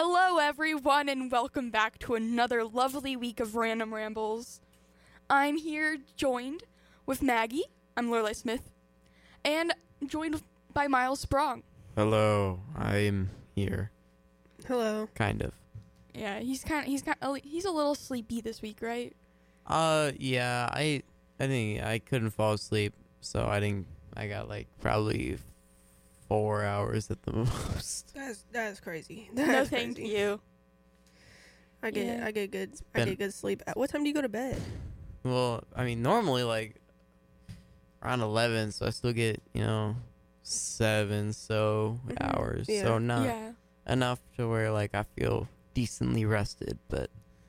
Hello, everyone, and welcome back to another lovely week of Random Rambles. I'm here joined with Maggie. I'm Lorelai Smith. And joined by Miles Sprong. Hello, I'm here. Hello. Kind of. Yeah, he's a little sleepy this week, right? Yeah, I think I couldn't fall asleep, so I got like probably 4 hours at the most. That's crazy. No, That's thank crazy. you. I get been- good sleep. At what time do you go to bed? Well, I mean, normally like around 11, so I still get, 7 hours. Yeah. So not Yeah. enough to where like I feel decently rested, but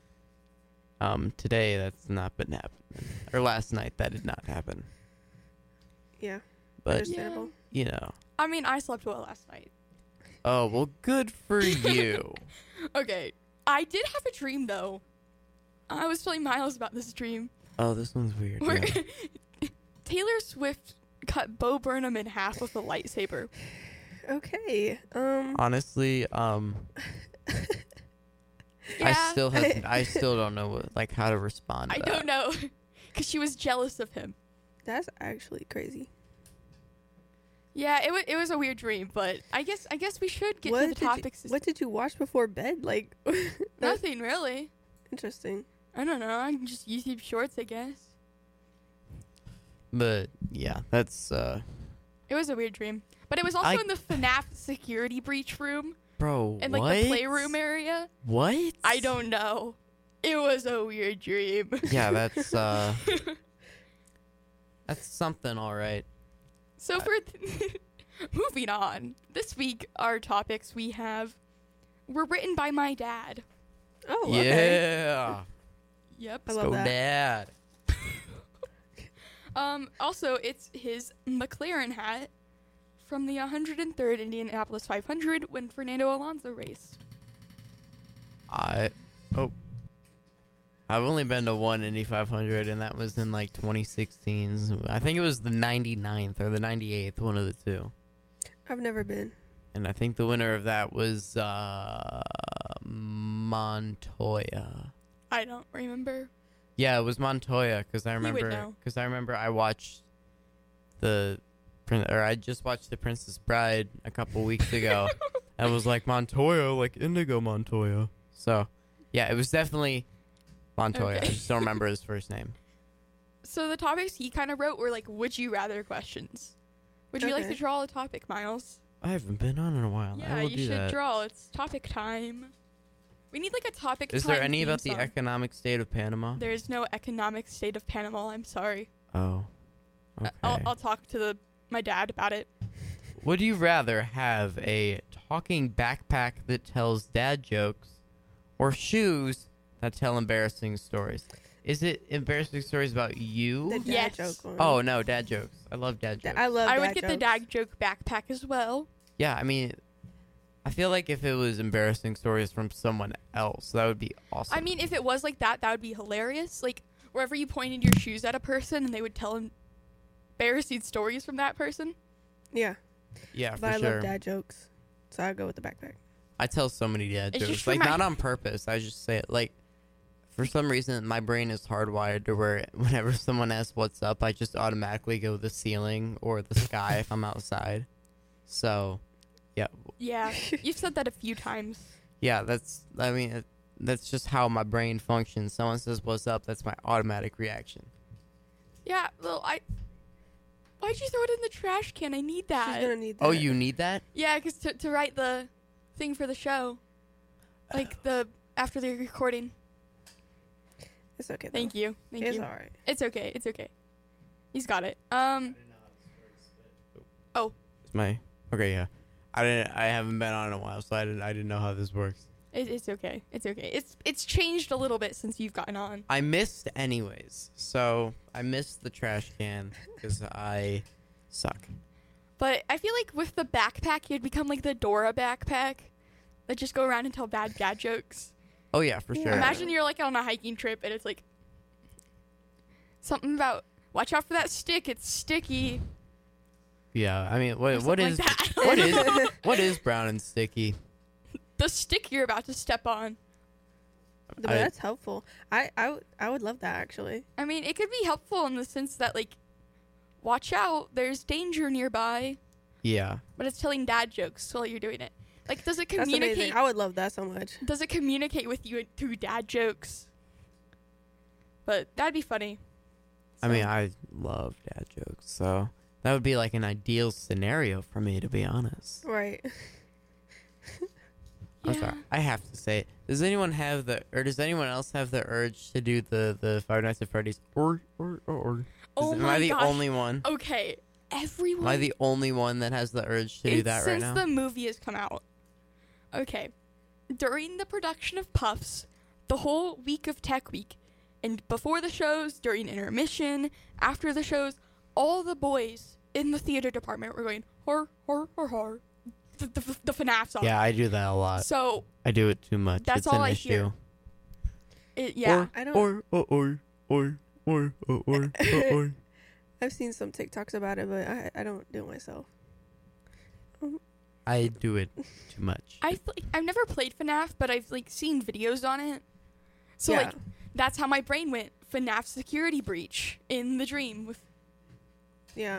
today that's not been happening. Or last night that did not happen. Yeah. But Understandable. I mean, I slept well last night. Oh, well, good for you. Okay, I did have a dream, though. I was telling Miles about this dream. Oh, this one's weird. Where Yeah. Taylor Swift cut Bo Burnham in half with a lightsaber. Okay. Honestly, Yeah, I still don't know how to respond to I that. don't know. Because she was jealous of him. That's actually crazy. Yeah, it was a weird dream, but I guess we should get to the topics. What did you watch before bed? Like, that's Nothing really. interesting. I don't know. I can just YouTube Shorts, I guess. But yeah, that's It was a weird dream, but it was also in the FNAF security breach room bro. and like the playroom area. What? I don't know. It was a weird dream. Yeah, that's that's something, all right. So moving on, this week our topics were written by my dad. Oh, okay. Yeah. Yep. I Let's love go, that. Dad. Also, it's his McLaren hat from the 103rd Indianapolis 500 when Fernando Alonso raced. I've only been to one Indy 500, and that was in like 2016. I think it was the 99th or the 98th, one of the two. I've never been. And I think the winner of that was Montoya. I don't remember. Yeah, it was Montoya because I would remember know. I watched I just watched The Princess Bride a couple weeks ago. I was like Montoya, like Indigo Montoya. So, yeah, it was definitely Montoya. Okay. I just don't remember his first name. So the topics he kind of wrote were like would you rather questions. Would you like Okay. to draw a topic, Miles? I haven't been on in a while. Yeah, I will you do should that. draw. It's topic time. We need like a topic Is time there any theme about the song. economic state of Panama? There is no economic state of Panama. I'm sorry. Oh, okay. I'll talk to my dad about it. Would you rather have a talking backpack that tells dad jokes or shoes that tell embarrassing stories? Is it embarrassing stories about you? The dad Yes. joke one. Oh, no, dad jokes. I love dad jokes. I love I dad would get the jokes. dad joke backpack as well. Yeah, I mean, I feel like if it was embarrassing stories from someone else, that would be awesome. I mean, if it was like that would be hilarious. Like wherever you pointed your shoes at a person and they would tell embarrassing stories from that person. Yeah. yeah, But for I sure. love dad jokes. So I go with the backpack. I tell so many dad It's jokes, just like remind- not on purpose. I just say it like, for some reason, my brain is hardwired to where whenever someone asks what's up, I just automatically go the ceiling or the sky if I'm outside. So, yeah, Yeah, you've said that a few times. that's just how my brain functions. Someone says what's up, that's my automatic reaction. Yeah, well, why'd you throw it in the trash can? I need that. She's gonna need that. Oh, you need that? Yeah, because to write the thing for the show, like after the recording. It's okay. Though. Thank you. Thank It's you. all right. It's okay. It's okay. He's got it. It's my okay. Yeah, I haven't been on in a while, so I didn't know how this works. It's okay. It's okay. It's changed a little bit since you've gotten on. I missed anyways, so I missed the trash can because I suck. But I feel like with the backpack, you'd become like the Dora backpack that just go around and tell bad dad jokes. Oh yeah, for Yeah. sure. Imagine you're like on a hiking trip and it's like something about watch out for that stick. It's sticky. Yeah, I mean, or what something is like that. what is brown and sticky? the stick you're about to step on. But that's helpful. I would love that, actually. I mean, it could be helpful in the sense that, like, watch out, there's danger nearby. Yeah. But it's telling dad jokes while you're doing it. Like, does it That's communicate? amazing. I would love that so much. Does it communicate with you through dad jokes? But that'd be funny. I mean, I love dad jokes, so that would be like an ideal scenario for me, to be honest. Right. I'm sorry. I have to say it. Does anyone else have the urge to do the Five Nights at Freddy's? Or. Am I the only one? Okay, everyone. Am I the only one that has the urge to do that right now? Since the movie has come out. Okay. During the production of Puffs, the whole week of Tech Week, and before the shows, during intermission, after the shows, all the boys in the theater department were going, hor, hor, hor, hor. The FNAF song. Yeah, I do that a lot. So I do it too much. That's it's all an I issue. hear. Yeah. I don't. Or. I've seen some TikToks about it, but I don't do it myself. I do it too much. I've never played FNAF, but I've like seen videos on it. So Yeah. like that's how my brain went. FNAF security breach in the dream with. Yeah.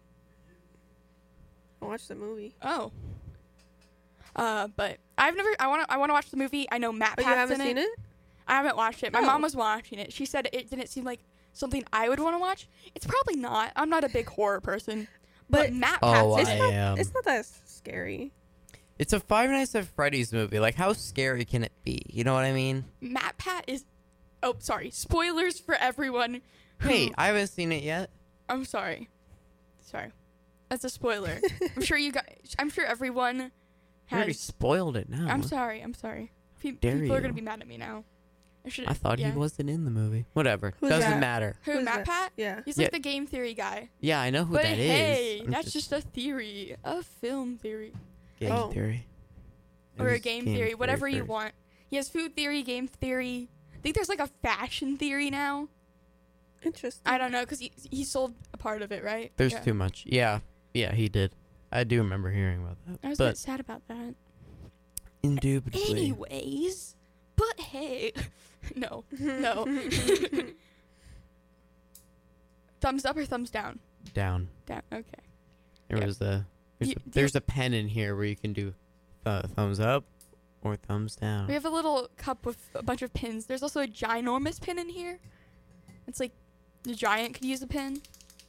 I watched the movie. Oh. But I've never. I want to watch the movie. I know Matt But Pat's you haven't in seen it? I haven't watched it. My Oh. mom was watching it. She said it didn't seem like something I would want to watch. It's probably not. I'm not a big horror person. But But- Matt Oh, Pat's I in it. am. It's not that scary. It's a Five Nights at Freddy's movie. Like, how scary can it be? You know what I mean? Matt Pat is. Oh, sorry. Spoilers for everyone. Who, Hey, I haven't seen it yet. I'm sorry. Sorry. That's a spoiler. I'm sure everyone You already has. spoiled it now. I'm sorry. dare People are you. gonna be mad at me now. I thought he wasn't in the movie. Whatever. Who's Doesn't that? matter. Who, Who's Matt that? Pat? Yeah. He's Yeah. like the game theory guy. Yeah, I know who But that is. hey, I'm that's just a theory, a film theory, game Oh. theory. It or a was game theory, whatever you first. want. He has food theory, game theory. I think there's like a fashion theory now. Interesting. I don't know because he sold a part of it, right? There's Yeah. too much. Yeah, he did. I do remember hearing about that. I was a bit But sad about that. indubitably, Anyways, but hey, no. Thumbs up or thumbs down? down. Down. Okay. There Yeah. was a You- there's a pen in here where you can do thumbs up or thumbs down. We have a little cup with a bunch of pins. There's also a ginormous pin in here. It's like the giant could use a pin.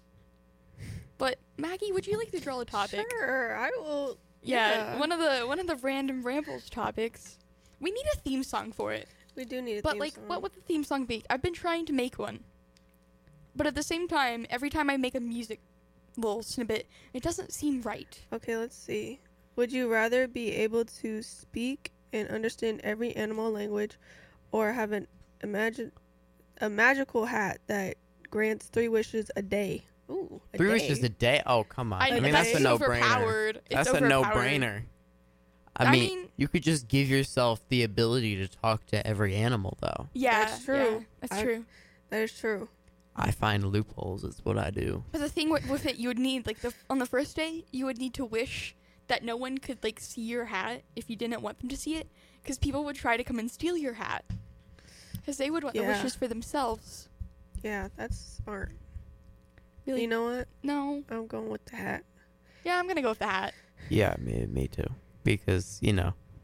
But Maggie, would you like to draw a topic? Sure, I will. Yeah, one of the random rambles topics. We need a theme song for it. We do need a But theme like, song. what would the theme song be? I've been trying to make one. But at the same time, every time I make a music little snippet, it doesn't seem right. Okay, let's see. Would you rather be able to speak and understand every animal language, or have a magical hat that grants 3 wishes a day? Ooh, a 3 day. wishes a day? Oh, come on. I know, mean, that's that's a no-brainer. overpowered. That's It's a overpowered. no-brainer. I I mean, mean- you could just give yourself the ability to talk to every animal, though. Yeah, That's true. yeah, that's I- true. That is true. I find loopholes. Is what I do. But the thing with it, you would need like on the first day, you would need to wish that no one could like see your hat if you didn't want them to see it, because people would try to come and steal your hat, because they would want the Yeah. wishes for themselves. Yeah, that's smart. Really? You know what? No. I'm going with the hat. Yeah, I'm gonna go with the hat. Yeah, me too. Because Do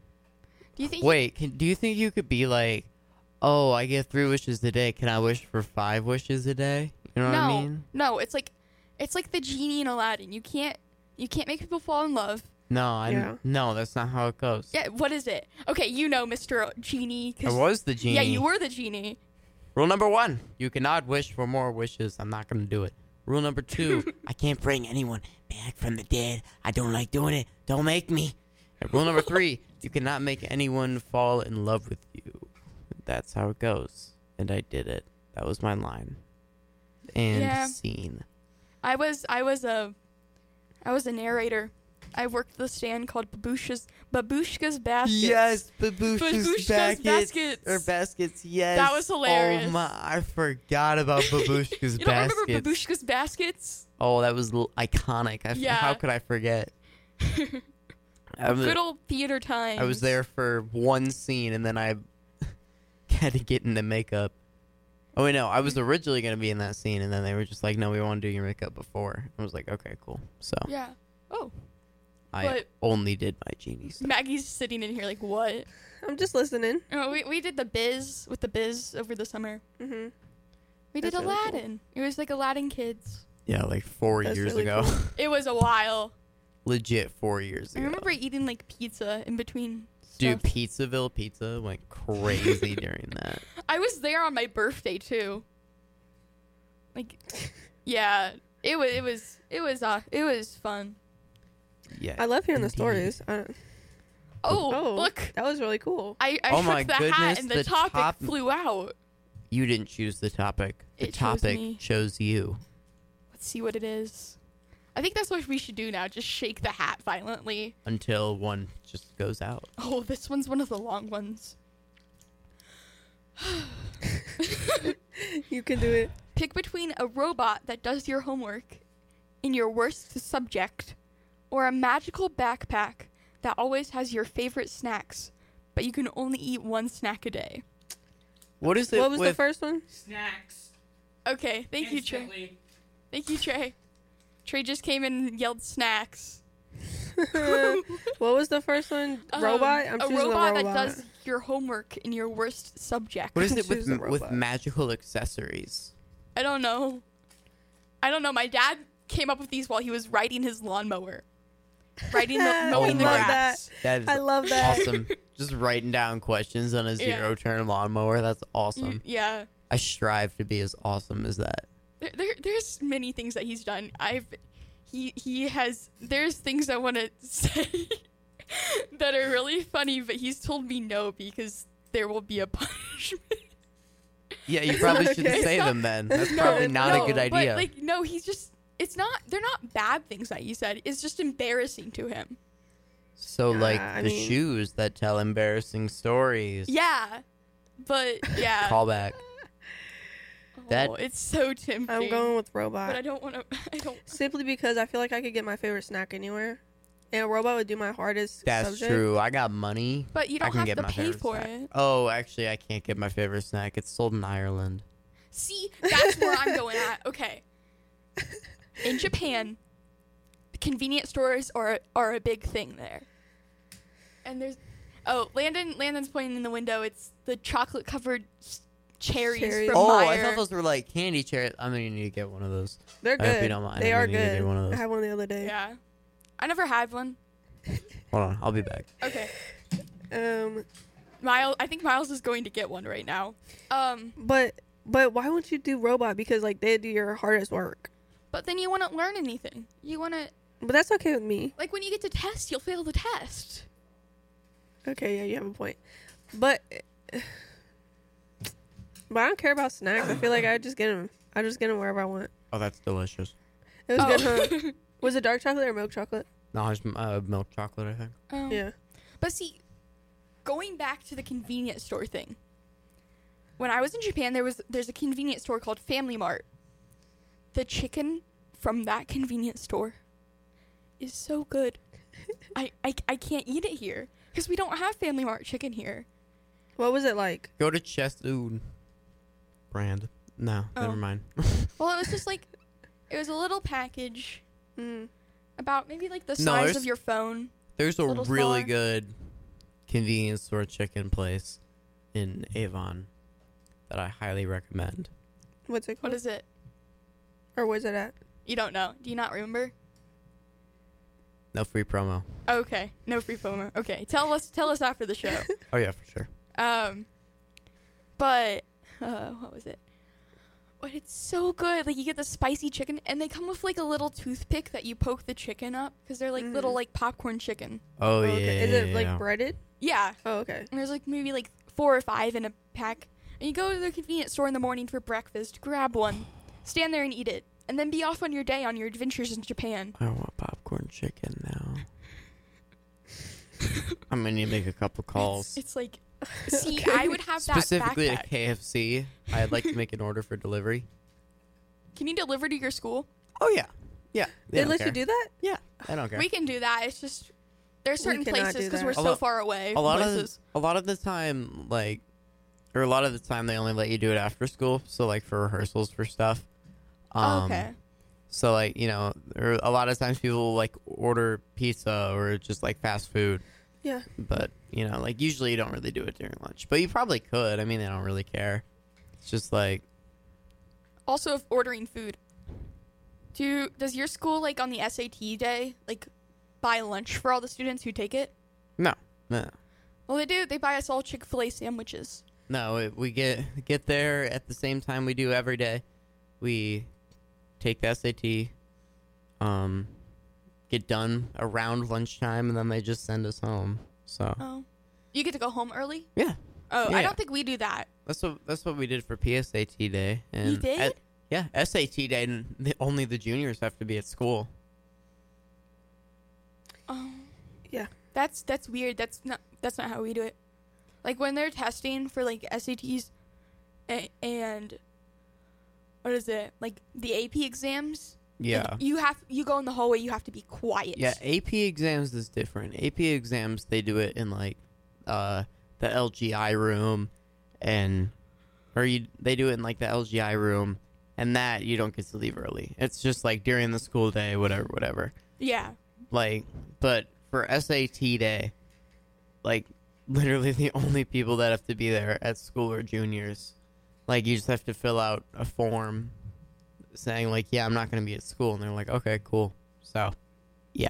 you think? wait, do you think you could be like, oh, I get 3 wishes a day. Can I wish for 5 wishes a day? You know what I mean? No. It's like the genie in Aladdin. You can't make people fall in love. No, no, that's not how it goes. Yeah. What is it? Okay, Mr. Genie. I was the genie. Yeah, you were the genie. Rule number 1, you cannot wish for more wishes. I'm not going to do it. Rule number 2, I can't bring anyone back from the dead. I don't like doing it. Don't make me. And rule number 3, you cannot make anyone fall in love with you. That's how it goes. And I did it. That was my line. And Yeah. scene. I was a narrator. I worked the stand called Babushka's Baskets. Yes, Babushka's babushka's Baskets. Or baskets, yes. That was hilarious. Oh my, I forgot about babushka's You don't baskets. remember Babushka's Baskets? Oh, that was iconic. Yeah. How could I forget? Good old theater times. I was there for one scene, and then I had to get into makeup. Oh, wait, no. I was originally going to be in that scene, and then they were just like, no, we want to do your makeup before. I was like, okay, cool. So Yeah. Oh, I but- only did my genie stuff. Maggie's sitting in here like, what? I'm just listening. Oh, we did the Biz with the Biz over the summer. Mm-hmm. We did That's really cool. Aladdin. It was like Aladdin Kids. Yeah, like 4 That's years really ago. cool. It was a while. Legit 4 years I ago. remember eating like pizza in between Dude, stuff. Pizzaville Pizza went crazy during that. I was there on my birthday too. Like, yeah, it was fun. Yeah. I love hearing the Indeed. stories. Oh, look, That was really cool. I Oh took my the hat goodness, and the the topic flew out. You didn't choose the topic. The It chose topic me. chose you. Let's see what it is. I think that's what we should do now. Just shake the hat violently. Until one just goes out. Oh, this one's one of the long ones. You can do it. Pick between a robot that does your homework in your worst subject or a magical backpack that always has your favorite snacks, but you can only eat one snack a day. What is it What was the with first one? Snacks. Okay, thank you, Trey. Instantly. Thank you, Trey. Trey just came in and yelled snacks. What was the first one? Robot? I'm a choosing robot the that robot. does your homework in your worst subject. what is it Choose the with robot. magical accessories? I don't know. My dad came up with these while he was riding his lawnmower. Riding the, mowing the my grass. That is I love that. awesome. Just writing down questions on a Yeah. zero-turn lawnmower. That's awesome. Yeah. I strive to be as awesome as that. There's many things that he's done. There's things I want to say that are really funny, but he's told me no because there will be a punishment. Yeah, you probably shouldn't Okay. say them then. That's No, probably not no, a good idea. But no, he's just, they're not bad things that he said. It's just embarrassing to him. So, like, I the mean- shoes that tell embarrassing stories. Yeah. But, yeah. Callback. that- Oh, it's so tempting. I'm going with But I robot. don't want to, I don't. Simply because I feel like I could get my favorite snack anywhere. And a robot would do my hardest That's subject. true. I got money. But you I don't can have get to my pay favorite for snack. it. Oh, actually, I can't get my favorite snack. It's sold in Ireland. See, that's where I'm going at. Okay. In Japan, convenience stores are a big thing there. And Landon's pointing in the window. It's the chocolate covered cherries Cherries. from Oh, Meyer. I thought those were like candy cherries. I'm gonna need to get one of those. They're I hope you good. don't mind. They I'm are gonna need to good. get one of I those. had one the other day. Yeah. I never had one. Hold on, I'll be back. Okay. Um, I think Miles is going to get one right now. but why won't you do robot? Because like they do your hardest work. But then you wouldn't learn anything. You want to, But that's okay with me. like, when you get to test, you'll fail the test. Okay, yeah, you have a point. But I don't care about snacks. I feel like I just get them. I just get them wherever I want. Oh, that's delicious. It was Oh. good, huh? Was it dark chocolate or milk chocolate? No, it's milk chocolate, I think. Yeah. But see, going back to the convenience store thing. When I was in Japan, there's a convenience store called Family Mart. The chicken from that convenience store is so good. I can't eat it here because we don't have Family Mart chicken here. What was it like? Go to Chestoon brand. No, Oh. never mind. Well, it was just like, it was a little package Mm. about maybe like the No, size there's- of your phone. There's a Little really smaller. good convenience store chicken place in Avon that I highly recommend. What's it What called? is it? Or where's it at? You don't know. Do you not remember? No free promo. Okay, no free promo. Okay, tell us after the show. Oh yeah, for sure. But what was it? But it's so good. Like, you get the spicy chicken, and they come with like a little toothpick that you poke the chicken up because they're like little Mhm. like popcorn chicken. Oh, yeah. okay. Is it yeah, like yeah. breaded? Yeah, Oh, okay. and there's like maybe like 4 or 5 in a pack. And you go to the convenience store in the morning for breakfast, grab one, stand there and eat it, and then be off on your day on your adventures in Japan. I want popcorn chicken now. I'm gonna need to make a couple calls. It's like, see, Okay. I would have that Specifically backpack. to KFC. I'd like to make an order for delivery. Can you deliver to your school? Oh yeah, yeah. They don't let care. you do that? Yeah, I don't care. We can do that. It's just there's certain cannot places do because that. we're A so lot- far away. a from lot places. of the time, like, or a lot of the time they only let you do it after school. So like for rehearsals for stuff. Okay. So like, you know, or a lot of times people will, like, order pizza or just like fast food. Yeah. But you know, like, usually you don't really do it during lunch. But you probably could. I mean, they don't really care. It's just like, Also, if ordering food, does your school, like, on the SAT day, like, buy lunch for all the students who take it? no. Well, they do. They buy us all Chick-fil-A sandwiches. No, we get there at the same time we do every day. We take the SAT, get done around lunchtime, and then they just send us home. So Oh, you get to go home early? yeah, Oh, Yeah. I don't think we do that. that's what we did for PSAT day. And You did? yeah, SAT day, and only the juniors have to be at school. Oh, Yeah. that's weird. That's not how we do it. Like when they're testing for like SATs and what is it? Like the AP exams? Yeah. Like, you go in the hallway, you have to be quiet. Yeah, AP exams is different. AP exams, they do it in like the LGI room, they do it in like the LGI room, and that you don't get to leave early. It's just like during the school day, whatever. Yeah. Like, but for SAT day, like literally the only people that have to be there at school are juniors. Like, you just have to fill out a form saying like, yeah, I'm not going to be at school, and they're like, okay, cool. So, yeah.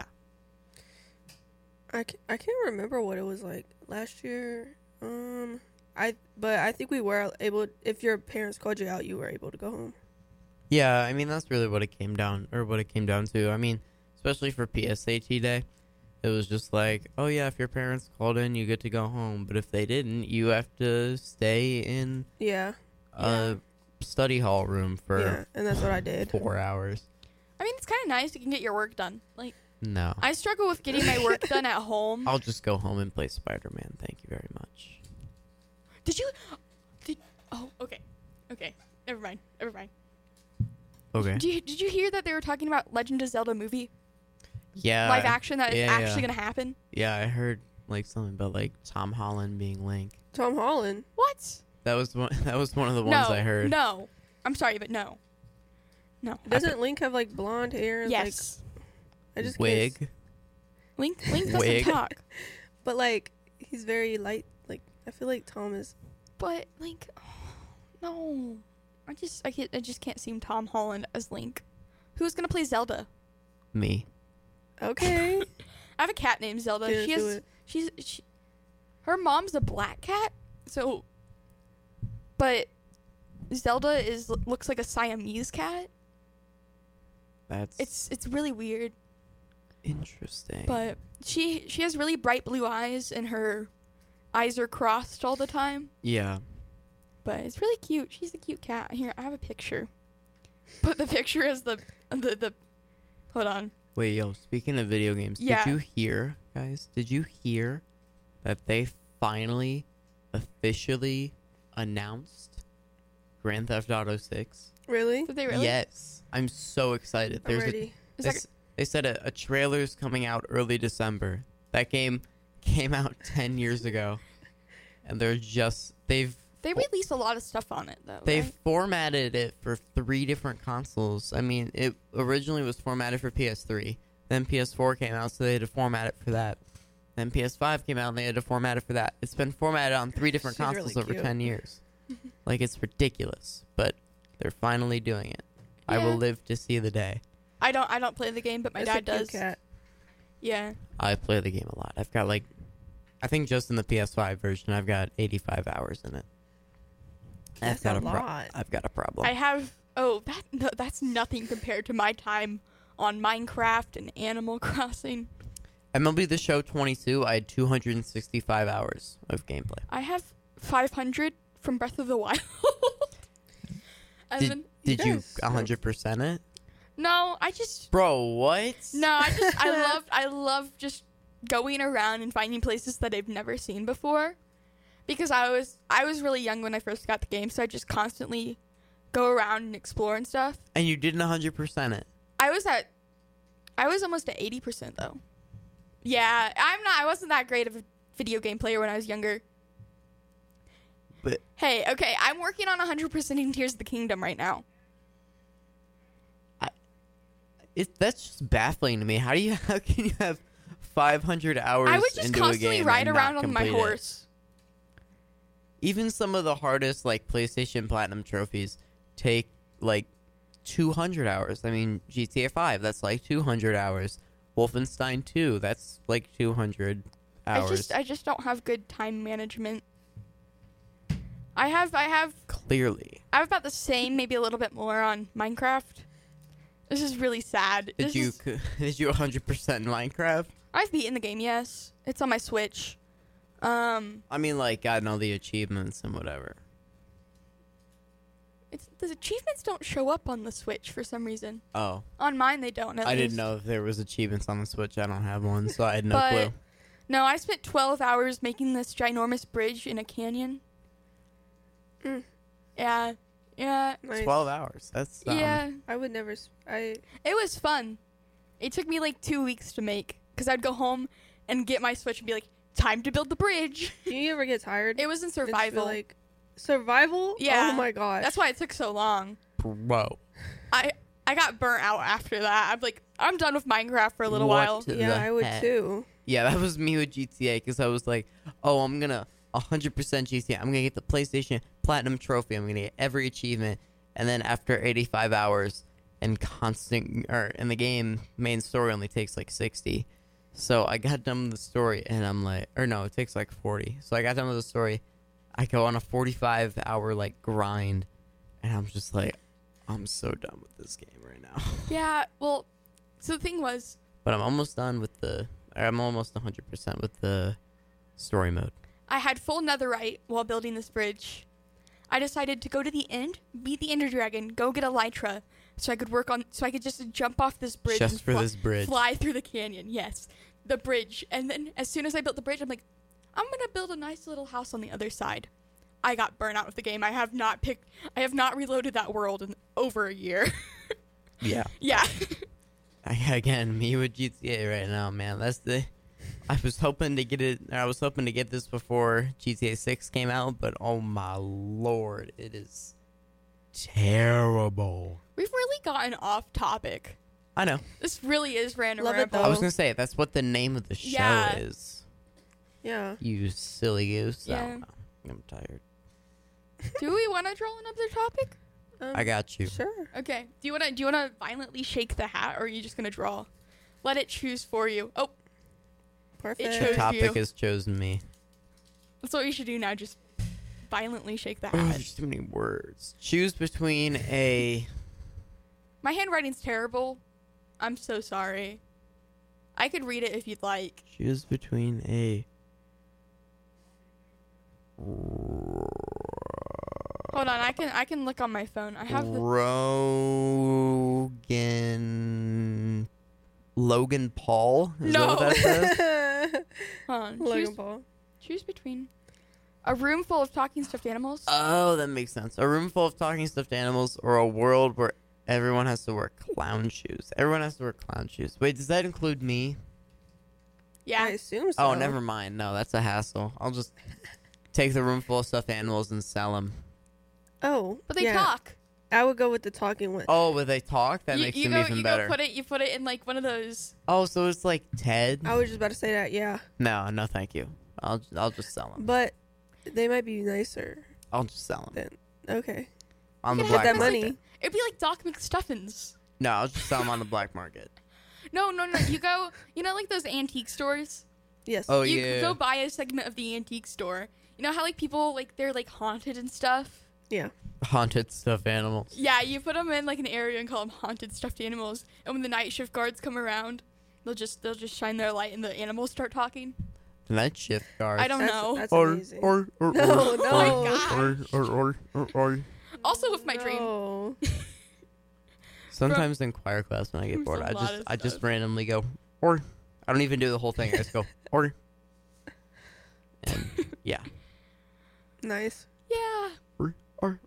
I can't remember what it was like last year. But I think we were able. If your parents called you out, you were able to go home. Yeah, I mean, that's really what it came down to. I mean, especially for PSAT day, it was just like, oh yeah, if your parents called in, you get to go home. But if they didn't, you have to stay in Yeah. a study hall room for Yeah, and that's what I did. 4 hours. I mean, it's kind of nice you can get your work done. Like No. I struggle with getting my work done at home. I'll just go home and play Spider-Man. Thank you very much. Oh, okay. Okay. Never mind. Okay. Did you hear that they were talking about Legend of Zelda movie? Yeah. Live action that is yeah, actually yeah. going to happen? Yeah, I heard like something about like Tom Holland being Link. Tom Holland. What? That was one of the ones I heard. No. I'm sorry, but no. No. Doesn't Link have like blonde hair? And, Yes. Like, I just Wig. Can't, Link doesn't Wig. talk. but like he's very light. Like I feel like Tom is. But Link, no. I just can't see Tom Holland as Link. Who's gonna play Zelda? Me. Okay. I have a cat named Zelda. Didn't do it. Her mom's a black cat. So, but Zelda looks like a Siamese cat. That's It's really weird. interesting. But she has really bright blue eyes, and her eyes are crossed all the time. yeah. But it's really cute. She's a cute cat. Here, I have a picture. But the picture is the hold on. Wait, yo, speaking of video games, Yeah. did you hear, guys? Did you hear that they finally officially announced Grand Theft Auto 6? Really? Did they really? Yes. I'm so excited. I'm ready. Is They, that, s- they said a trailer's coming out early December. That game came out 10 years ago. And they released a lot of stuff on it though. They've right? formatted it for 3 different consoles. I mean, it originally was formatted for PS3. Then PS4 came out, so they had to format it for that. Then PS5 came out, and they had to format it for that. It's been formatted on 3 different She's consoles really over cute. 10 years. Like, it's ridiculous. But they're finally doing it. I Yeah. will live to see the day. I don't play the game, but my That's a dad cute does. Cat. Yeah. I play the game a lot. I've got, I think just in the PS5 version, I've got 85 hours in it. That's a lot. I've got a problem. I have that's nothing compared to my time on Minecraft and Animal Crossing. MLB The Show 22, I had 265 hours of gameplay. I have 500 from Breath of the Wild. And then, Did you guys- 100% it? no, I just Bro, what? no, I love just going around and finding places that I've never seen before. Because I was really young when I first got the game, so I just constantly go around and explore and stuff. And you didn't 100% it. I was almost at 80% though. Yeah, I wasn't that great of a video game player when I was younger. But Hey, okay, I'm working on 100%ing Tears of the Kingdom right now. that's just baffling to me. How can you have 500 hours I would just into a constantly game ride and around not on my complete it? horse. Even some of the hardest like PlayStation Platinum trophies take like 200 hours. I mean, GTA 5, that's like 200 hours. Wolfenstein 2, that's like 200 hours. I just don't have good time management. I have Clearly. about the same, maybe a little bit more on Minecraft. This is really sad. Did you 100% Minecraft? I've beaten the game, yes. It's on my Switch. I mean, like, gotten all the achievements and whatever. The achievements don't show up on the Switch for some reason. Oh. On mine, they don't. At I least. didn't know if there was achievements on the Switch. I don't have one, so I had no But- clue. No, I spent 12 hours making this ginormous bridge in a canyon. Mm. Yeah. Yeah. Nice. 12 hours. That's Yeah. I would never. It was fun. It took me like 2 weeks to make because I'd go home and get my Switch and be like, time to build the bridge. Do you ever get tired? It was in I just feel survival. like survival. Yeah. Oh my god. That's why it took so long. bro. I got burnt out after that. I'm like, I'm done with Minecraft for a little What while. the Yeah, I would heck? too. Yeah, that was me with GTA because I was like, oh, I'm going to 100% GTA. I'm going to get the PlayStation Platinum Trophy. I'm going to get every achievement. And then after 85 hours and in the game, main story only takes like 60. So I got done with the story and I'm like, or no, it takes like 40. So I got done with the story. I go on a 45-hour like grind and I'm just like, I'm so done with this game right now. Yeah, well, so the thing was, But I'm almost done with I'm almost 100% with the story mode. I had full netherite while building this bridge. I decided to go to the end, beat the Ender Dragon, go get Elytra, so I could just jump off this bridge Just and for this bridge. fly through the canyon. Yes, the bridge. And then as soon as I built the bridge, I'm like, I'm gonna build a nice little house on the other side. I got burnt out with the game. I have not reloaded that world in over a year. Yeah. Yeah. Again, me with GTA right now, man. I was hoping to get it. I was hoping to get this before GTA 6 came out, but oh my lord, it is terrible. We've really gotten off topic. I know. This really is random Love it, ramble. though. I was gonna say that's what the name of the show Yeah. is. Yeah. You silly goose. I Yeah. don't know. I'm tired. Do we want to draw another topic? I got you. Sure. Okay. Do you wanna violently shake the hat, or are you just gonna draw? Let it choose for you. Oh, Perfect. It The chose topic you. has chosen me. that's what you should do now. Just violently shake the Oh, hat. there's too many words. Choose between a. My handwriting's terrible. I'm so sorry. I could read it if you'd like. Choose between a. Hold on, I can look on my phone. I have the Logan Paul? Is No. that what that says? hold on. Logan Paul. Choose between a room full of talking stuffed animals. Oh, that makes sense. A room full of talking stuffed animals or a world where everyone has to wear clown shoes. Everyone has to wear clown shoes. Wait, does that include me? Yeah. I assume so. Oh, never mind. No, that's a hassle. I'll just take the room full of stuffed animals and sell them. Oh, But they yeah. talk. I would go with the talking one. Oh, but they talk? That makes them even better. You put it in like one of those. Oh, so it's like Ted? I was just about to say that. Yeah, No, thank you. I'll just sell them. but they might be nicer. I'll just sell them Okay. on the Yeah, black Get that that's market. money. It'd be like Doc McStuffins. No, I'll just sell them on the black market. No. You go. You know, like those antique stores. Yes. Oh, You yeah. go buy a segment of the antique store. You know how like people like they're like haunted and stuff. Yeah. Haunted stuffed animals. Yeah, you put them in like an area and call them haunted stuffed animals. And when the night shift guards come around, they'll just shine their light and the animals start talking. The night shift guards. I don't know. That's amazing. or No, Oh my no. gosh. Also with my dream. No. Sometimes in choir class when I get There's bored, a lot of I just stuff. randomly go or. I don't even do the whole thing. I just go or. And yeah. Nice. Yeah, Or.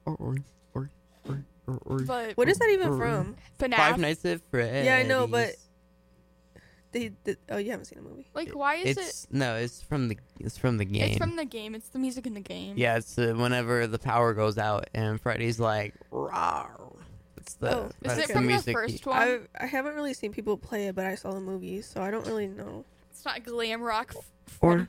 but What is that even from? FNAF. Five Nights at Freddy's. Yeah, I know, but Oh, you haven't seen the movie. Like, why is it? It's from the game. It's from the game. It's the music in the game. Yeah, it's whenever the power goes out and Freddy's like, "Rawr." It's the Oh, Is that's it the from the music. first one? I haven't really seen people play it, but I saw the movie, so I don't really know. It's not glam rock. or.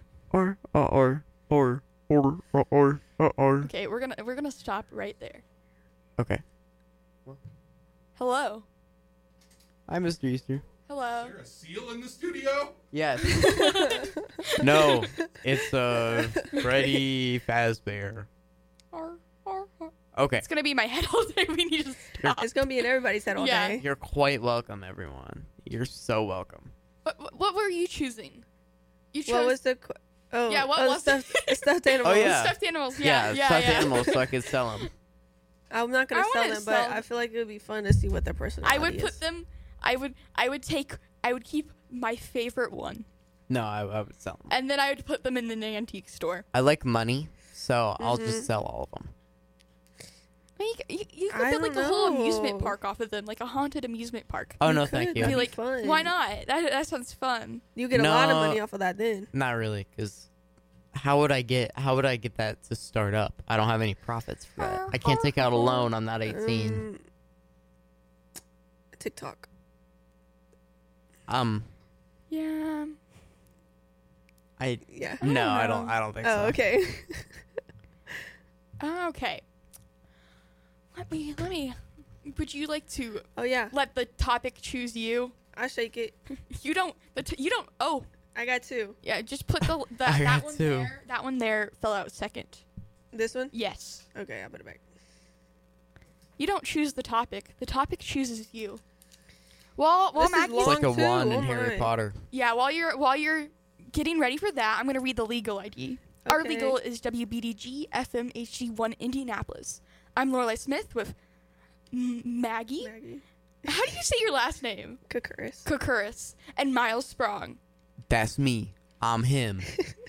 Okay, we're gonna stop right there. Okay. Hello. Hi, Mr. Easter. Hello. Is there a seal in the studio? Yes. No, it's Freddy Fazbear. Arr, arr, arr. Okay. It's gonna be in my head all day. We need to stop. It's gonna be in everybody's head all Yeah. day. You're quite welcome, everyone. You're so welcome. What were you choosing? You chose What was the? Yeah, what was stuffed animals? Oh, yeah. stuffed animals. Yeah, stuffed animals, so I could sell them. I'm not gonna I sell wanna them, but sell- I feel like it would be fun to see what their personality I would is. put them. I would keep my favorite one, No, I would sell them. and then I would put them in an antique store. I like money, so I'll Mhm. just sell all of them. You could I build like don't a whole amusement know. park off of them, like a haunted amusement park. Oh, You no, could, thank you. that'd Be be like, fun. Why not? That sounds fun. You get a lot of No. money off of that then. Not really, because how would I get that to start up? I don't have any profits for that. I can't take out a loan. I'm not 18. TikTok. Yeah. I Yeah. don't no, I know. don't. I don't think Oh, so. okay. Okay. Let me. Would you like to Oh yeah. let the topic choose you? I shake it. You don't. You don't. Oh, I got two. yeah. Just put I that got one two. there. That one there fell out second. This one. Yes. Okay, I'll put it back. You don't choose the topic. The topic chooses you. Well, This is Maggie's It's like a Long too, wand in oh Harry my. Potter. yeah. While you're getting ready for that, I'm gonna read the legal ID. Our Okay. legal is WBDG FMHG1 Indianapolis. I'm Lorelai Smith with Maggie. Maggie. How do you say your last name? Kokuris. Kokuris and Miles Sprong. That's me. I'm him.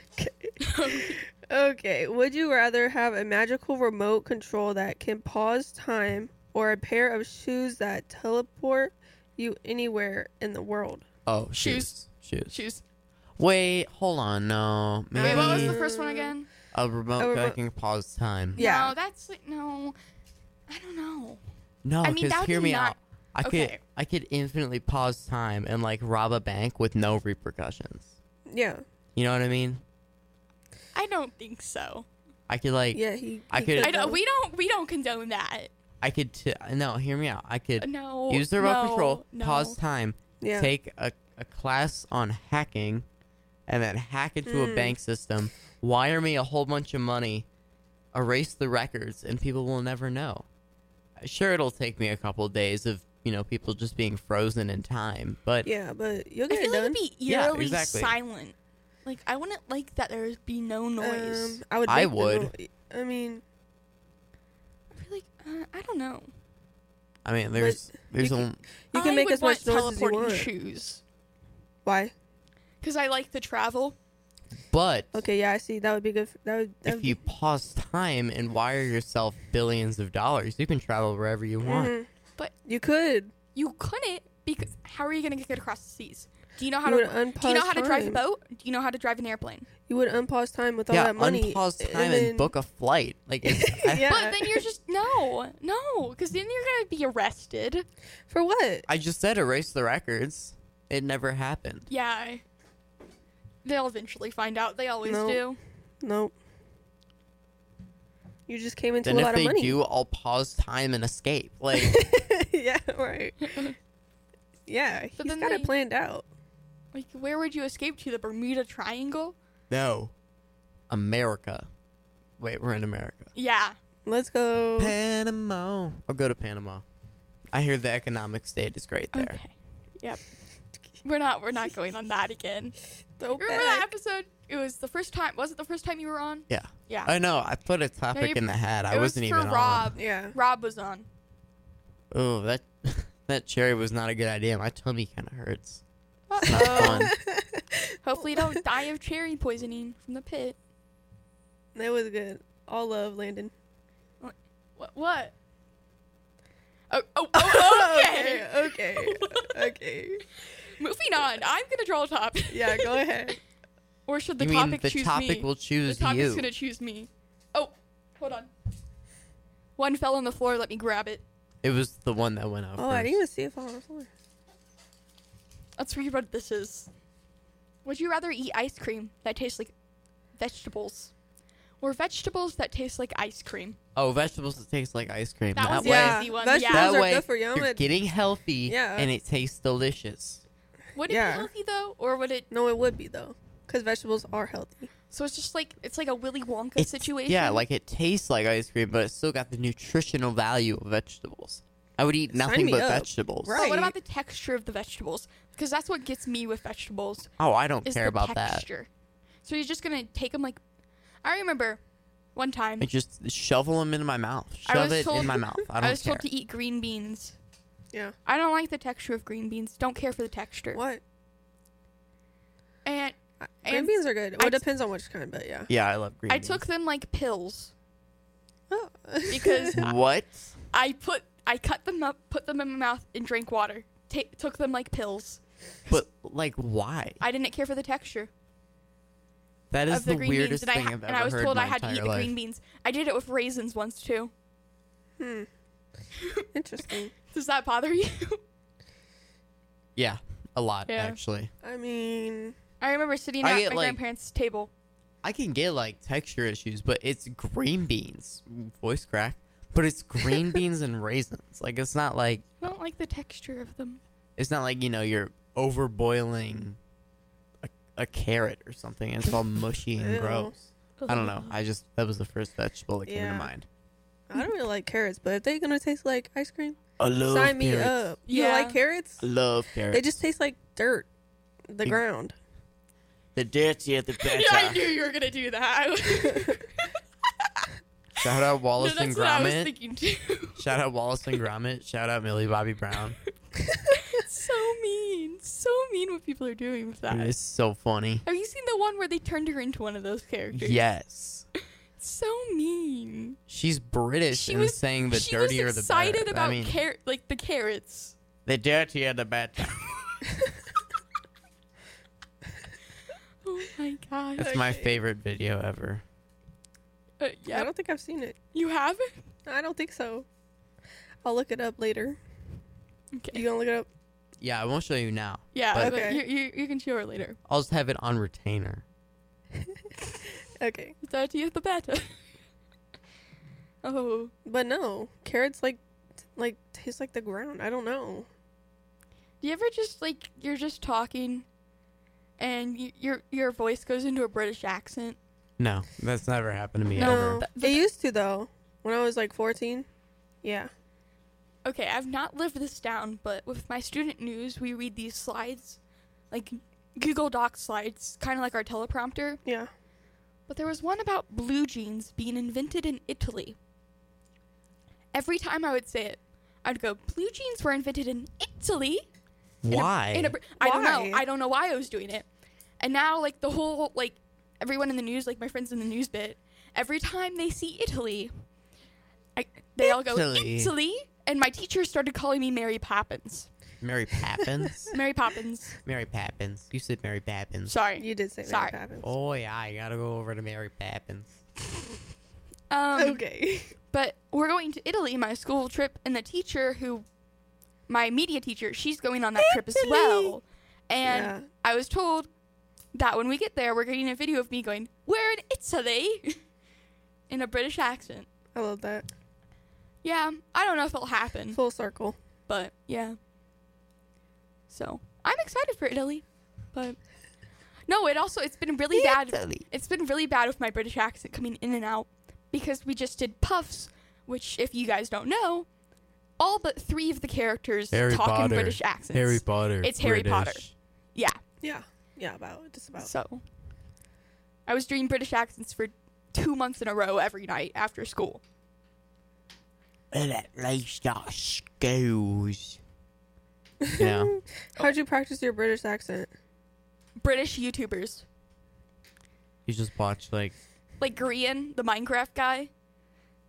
Okay. Would you rather have a magical remote control that can pause time or a pair of shoes that teleport you anywhere in the world? Oh, Shoes. shoes. Shoes. Wait, hold on. No, maybe Wait, what was the first one again? a remote A that remote- can pause time. Yeah. No, that's like no. I don't know. No, I mean, because that would hear be me not- out. Okay. I could infinitely pause time and like rob a bank with no repercussions. Yeah. You know what I mean? I don't think so. I could like Yeah. He. I he could- I don't. though. We don't condone that. I could no, hear me out. I could No. use the remote no, control, no. pause time, Yeah. take a class on hacking, and then hack into a Mm. bank system, wire me a whole bunch of money, erase the records, and people will never know. Sure, it'll take me a couple days of people just being frozen in time, but Yeah, but you'll I get feel it like done. it'd be Yeah, eerily exactly. silent. Like I wouldn't like that there would be no noise. I would. I make the would. I mean, I feel like I don't know. I mean, there's you can- a you can I make would as much want noise as you teleporting want. shoes Why? because I like to travel. but Okay, yeah, I see. That would be good. That if would you pause time and wire yourself billions of dollars, you can travel wherever you want. Mhm. But- you could. You couldn't because how are you gonna get across the seas? Do you know how You would to? unpause Do you know how to drive a time. boat? Do you know how to drive an airplane? You would unpause time with all Yeah, that money. unpause time and then- book a flight. Like, it's, Yeah. But then you're just no, because then you're gonna be arrested. For what? I just said erase the records. It never happened. Yeah, they'll eventually find out. They always No. do. Nope. You just came into Then a if lot they of money. do, I'll pause time and escape. Like, Yeah, right. Yeah, But he's then got they- it planned out. Like, where would you escape to? The Bermuda Triangle? no. America. Wait, we're in America. Yeah. Let's go. Panama. I'll go to Panama. I hear the economic state is great there. Okay. Yep. We're not going on that again. Throw Remember that back. episode? It was the first time. Was it the first time you were on? Yeah. Yeah. I know. I put a topic you- in the hat. I it was wasn't for even Rob. Yeah. Rob was on. on. Oh, that that cherry was not a good idea. My tummy kind of hurts. Not Uh-oh. fun. Hopefully, you don't die of cherry poisoning from the pit. That was good. All love, Landon. What? Oh, okay. Okay. Okay. Moving on. I'm gonna draw a topic. Yeah, go ahead. Or should the You mean topic the choose topic me? will choose The topic's you? gonna choose me. Oh, hold on. One fell on the floor. Let me grab it. It was the one that went out Oh, first. I didn't even see it fall on the floor. Let's read what this is. Would you rather eat ice cream that tastes like vegetables, or vegetables that taste like ice cream? Oh, vegetables that taste like ice cream. That was way, the easy one. Vegetables Yeah. that are way good for you. you're getting healthy Yeah. and it tastes delicious. Would it Yeah. be healthy though, or would it? No, it would be though, because vegetables are healthy. So it's just like it's like a Willy Wonka It's- situation. Yeah, like it tastes like ice cream, but it's still got the nutritional value of vegetables. I would eat Sign nothing me but up. vegetables. Right. But what about the texture of the vegetables? Because that's what gets me with vegetables. Oh, I don't Is care the about that. texture. So you're just gonna take them like. I remember one time I just shovel them into my mouth. I Shove was it told- in my mouth. I don't I was care. told to eat green beans. Yeah. I don't like the texture of green beans. Don't care for the texture. What? And Green beans are good. Well, I it t- depends on which kind, but yeah. Yeah, I love green I beans. took them like pills Oh. because What? I cut them up, put them in my mouth, and drank water. Took them like pills. But like, why? I didn't care for the texture That is of the the green weirdest beans, thing I've and ever I was heard told in I my had to eat entire the life. green beans. I did it with raisins once too. Interesting. Does that bother you? Yeah, a lot Yeah. actually. I mean, I remember sitting I at get, my like- grandparents' table. I can get like texture issues, but it's green beans. Voice crack. But it's green beans and raisins. Like it's not like I don't like the texture of them. you're overboiling a carrot or something. It's all mushy and Ew. gross. I don't know. That was the first vegetable that came to Yeah. mind. I don't really like carrots, but if they're gonna taste like ice cream, I love sign me carrots. up. You Yeah. like carrots? I love carrots. They just taste like dirt, the You- ground. the dirtier the better. Yeah, I knew you were gonna do that. Shout out Wallace No, and that's what I was Gromit. thinking too. Shout out Wallace and Gromit. Shout out Millie Bobby Brown. So mean what people are doing with that. It's so funny. Have you seen the one where they turned her into one of those characters? Yes. So mean. She's British She and was saying the she dirtier was the excited better. about I mean, the carrots. the dirtier the better. Oh my god. That's my Okay. favorite video ever. I Yeah. don't think I've seen it. You have it? I don't think so. I'll look it up later. Okay. You gonna look it up? Yeah, I won't show you now. Yeah, but- but Okay. you can show her later. I'll just have it on retainer. Okay. The dirtier the better. Oh. But no, carrots like taste like the ground. I don't know. Do you ever just like you're just talking and your voice goes into a British accent? No, that's never happened to me No. ever. It used to though. When I was like 14. Yeah. Okay, I've not lived this down, but with my student news, we read these slides, like Google Docs slides, kind of like our teleprompter. Yeah. But there was one about blue jeans being invented in Italy. Every time I would say it, I'd go, blue jeans were invented in Italy? Why? I don't know. Why? I don't know why I was doing it. And now, like, the whole, like, everyone in the news, like my friends in the news bit, every time they see Italy, they all go, Italy. Italy? And my teacher started calling me Mary Poppins. Mary Poppins? Mary Poppins. Mary Poppins. You said Mary Poppins. Sorry. You did say Sorry. that happens. Oh, yeah, I gotta go over to Mary Poppins. Okay. But we're going to Italy, my school trip, and the teacher my media teacher, she's going on that trip as well. And Yeah. I was told that when we get there, we're getting a video of me going, we're in Italy, in a British accent. I love that. Yeah, I don't know if it'll happen, Full circle. but yeah. So, I'm excited for Italy, but no, it's been really bad. Italy. It's been really bad with my British accent coming in and out because we just did Puffs, which, if you guys don't know, all but 3 of the characters Harry talk Potter. in British accents. Harry Potter. It's Harry Potter. Yeah. Yeah. Yeah, just about. So, I was doing British accents for 2 months in a row every night after school. Well, at least our schools. Yeah. How'd you practice your British accent? British YouTubers. You just watch, like, Like Grian, the Minecraft guy.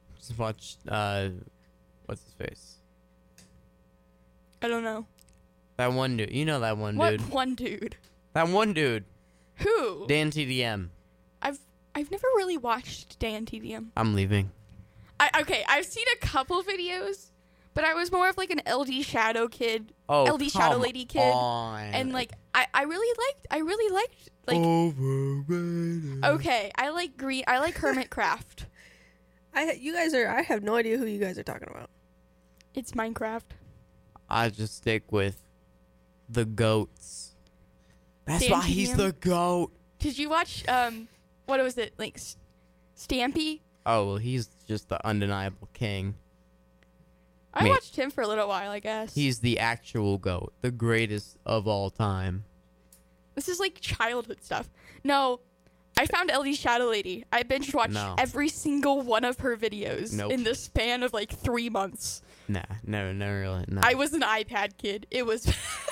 what's his face? I don't know. That one dude. You know that one What dude. one dude? That one dude. Who? Dan TDM. I've never really watched Dan TDM. I'm leaving. Okay, I've seen a couple videos, but I was more of like an LD Shadow kid, Oh, LD Shadow Lady kid, on. and like I really liked like Overrated. okay, I like Hermit Craft. I have no idea who you guys are talking about. It's Minecraft. I just stick with the goats. That's Dan why he's TDM? the goat. Did you watch what was it like Stampy? Oh, well, he's just the undeniable king. I Man. watched him for a little while, I guess. He's the actual goat, the greatest of all time. This is like childhood stuff. No, I found LD Shadow Lady. I binge watched No. every single one of her videos Nope. in the span of like 3 months. Nah, no, really. No. I was an iPad kid. It was.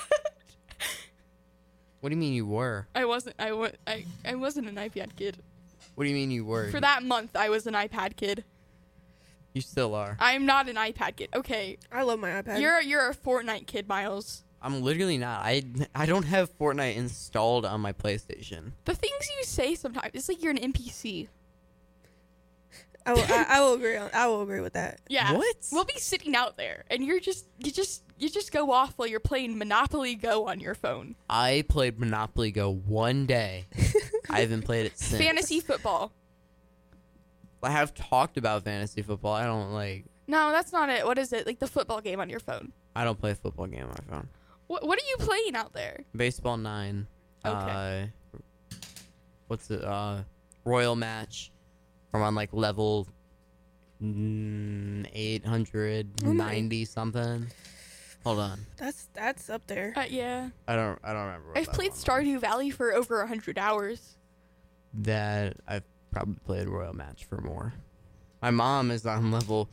What do you mean you were? I wasn't an iPad kid. What do you mean you were? For that month, I was an iPad kid. You still are. I'm not an iPad kid. Okay, I love my iPad. you're a Fortnite kid, Miles. I'm literally not. I don't have Fortnite installed on my PlayStation. The things you say sometimes, it's like you're an NPC. I will agree. I will agree with that. Yeah. What? We'll be sitting out there, and you just go off while you're playing Monopoly Go on your phone. I played Monopoly Go one day. I haven't played it since. Fantasy football. I have talked about fantasy football. I don't No, that's not it. What is it? Like the football game on your phone. I don't play a football game on my phone. What are you playing out there? Baseball 9. Okay. What's it? Royal Match. I'm on like level 890 something. Hold on. That's up there. Yeah. I don't remember. What I've that played one Stardew Valley for over 100 hours. that I've probably played Royal Match for more. My mom is on level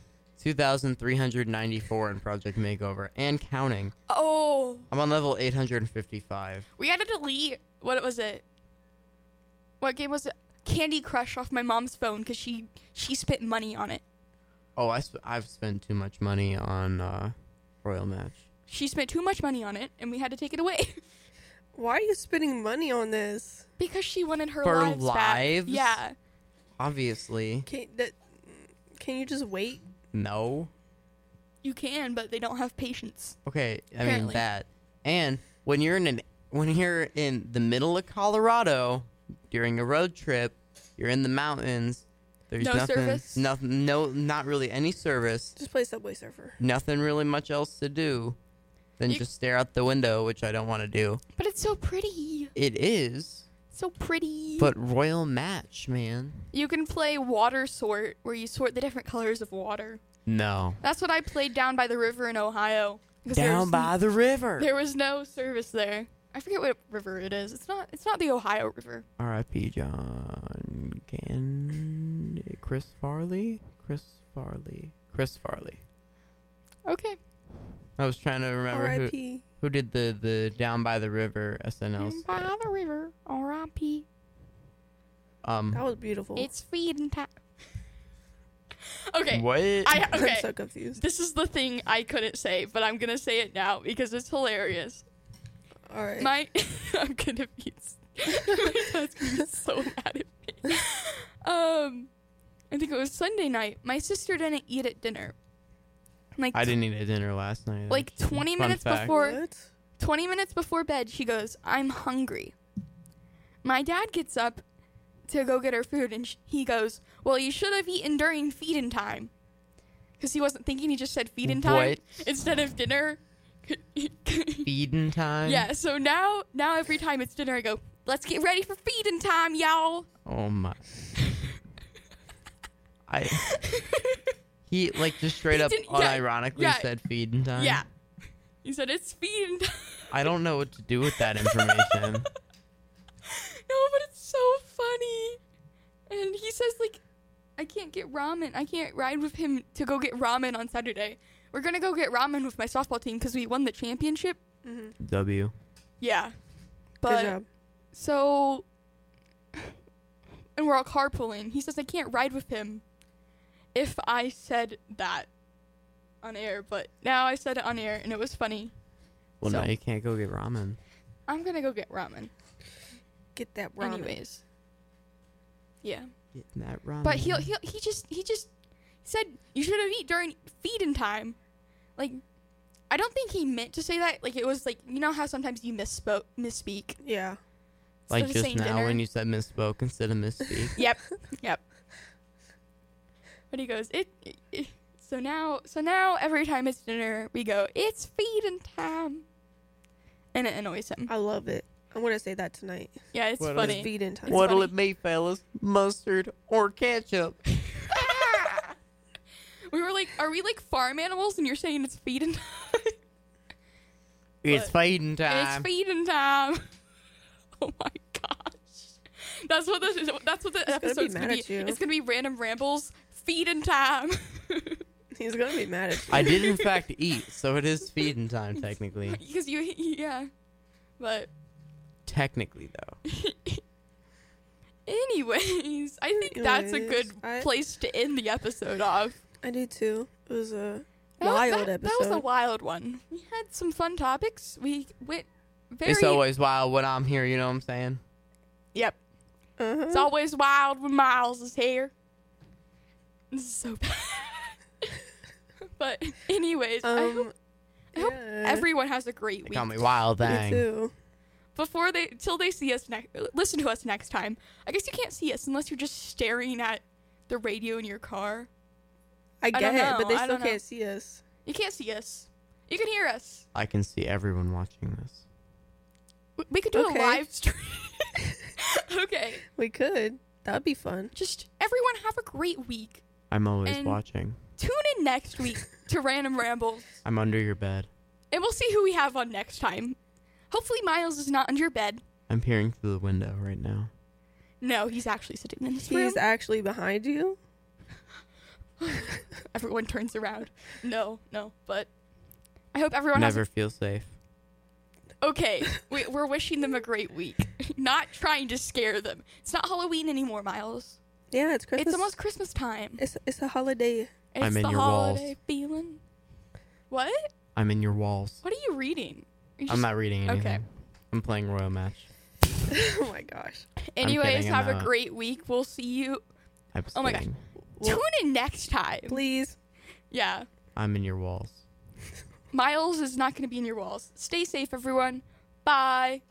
2,394 in Project Makeover and counting. Oh, I'm on level 855. we had to delete. What was it? What game was it? Candy Crush off my mom's phone because she spent money on it. Oh, I've spent too much money on Royal Match. She spent too much money on it, and we had to take it away Why are you spending money on this? because she wanted her For lives back. lives? Yeah. Obviously, Can you just wait? no. You can, but they don't have patience. Okay, I mean Apparently. that. And when you're in the middle of Colorado during a road trip, you're in the mountains. There's No nothing, service? nothing, not really any service. Just play Subway Surfer. Nothing really much else to do than You- just stare out the window, which I don't want to do. But it's so pretty. It is, So pretty. but Royal Match, man. You can play water sort, where you sort the different colors of water. No. That's what I played down by the river in Ohio. 'Cause Down by the river. there was no service there. I forget what river it is. It's not the Ohio River. R.I.P. John Chris Farley. Okay. I was trying to remember R.I.P. who did the Down by the River SNL. Down by the river, R.I.P. That was beautiful. It's feeding time. Okay. What? I'm Okay. so confused. This is the thing I couldn't say, but I'm gonna say it now because it's hilarious. All right. I'm gonna be. My dad's gonna be so mad at me. I think it was Sunday night. My sister didn't eat at dinner. Like I didn't eat at dinner last night. like actually. 20 Fun minutes fact. before What? 20 minutes before bed, she goes, "I'm hungry." My dad gets up to go get her food, and he goes, "Well, you should have eaten during feeding time," because he wasn't thinking. He just said feeding time What? instead of dinner. Feeding time? Yeah. So now every time it's dinner, I go, "Let's get ready for feeding time, y'all." Oh my. He like just straight He up didn't- yeah, unironically yeah. said feeding time. Yeah. He said it's feeding time. I don't know what to do with that information. No, but it's so funny. And he says, like, I can't get ramen. I can't ride with him to go get ramen on Saturday. We're going to go get ramen with my softball team because we won the championship. Mm-hmm. W. Yeah. Good But, job. so, and we're all carpooling. He says I can't ride with him if I said that on air. But now I said it on air, and it was funny. Well, So- now you can't go get ramen. I'm gonna go get ramen. Get that ramen. Anyways. Yeah. Getting that ramen. But he just said you should have eat during feeding time. Like, I don't think he meant to say that. Like, it was like, you know how sometimes you misspeak. Yeah. Like Instead of just saying now dinner. when you said misspoke instead of misspeak. Yep. But he goes, so now every time it's dinner, we go, it's feeding time. And it annoys him. I love it. I'm gonna say that tonight. Yeah, it's What It's funny. feeding time. It's What'll funny. it be, fellas? Mustard or ketchup? We were like, are we like farm animals? And you're saying it's feeding time? It's feeding It's time. feeding time. Oh my gosh. That's what the be episode's mad gonna be. at you. It's gonna be random rambles, feeding time. He's gonna be mad at you. I did in fact eat, so it is feeding time technically. Because yeah. But Technically though. anyways, I think that's a good Anyways, place to end the episode off. I do too. It was a That wild that was a episode. wild one. We had some fun topics. We went very. It's always wild when I'm here, you know what I'm saying? Yep. Uh-huh. It's always wild when Miles is here. This is so bad. But anyways, I hope yeah. everyone has a great They week. call me wild Me thing. too. Till they see us listen to us next time. I guess you can't see us unless you're just staring at the radio in your car. I don't get it, know. but they I still don't know. can't see us. You can't see us. You can hear us. I can see everyone watching this. We could do Okay. a live stream. Okay. We could. That'd be fun. Just everyone have a great week. I'm always And- watching. Tune in next week to Random Rambles. I'm under your bed. And we'll see who we have on next time. Hopefully Miles is not under your bed. I'm peering through the window right now. No, he's actually sitting in this room. He's actually behind you. Everyone turns around. No, but I hope everyone has Never feel safe. Okay, we're wishing them a great week. Not trying to scare them. It's not Halloween anymore, Miles. Yeah, it's Christmas. It's almost Christmas time. It's a holiday. It's I'm in the your walls. holiday feeling. What? I'm in your walls. What are you reading? You're I'm just- not reading anything. Okay. I'm playing Royal Match. Oh my gosh. Anyways, kidding, I'm have a not. great week. We'll see you. I'm Oh my gosh. kidding. Well, Tune in next time. please. Yeah. I'm in your walls. Miles is not going to be in your walls. Stay safe, everyone. Bye.